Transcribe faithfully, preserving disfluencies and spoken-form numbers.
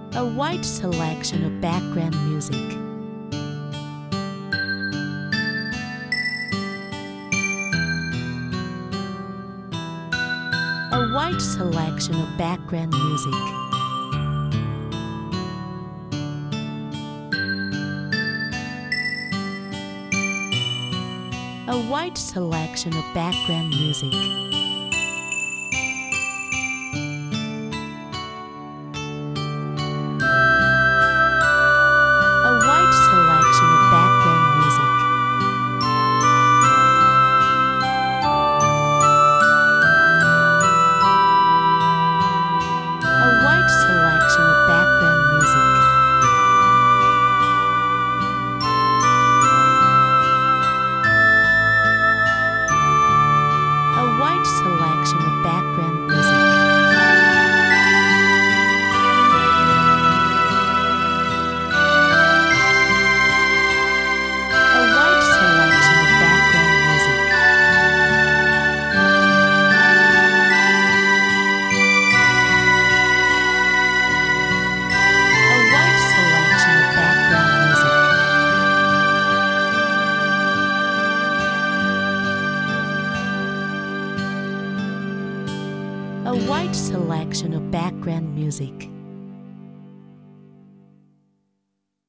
A wide selection of background music. A wide selection of background music. A wide selection of background music. A wide selection of background music. A wide selection of background music. A wide selection of background music. A wide selection of background music. A wide selection of background music. A wide selection of background music.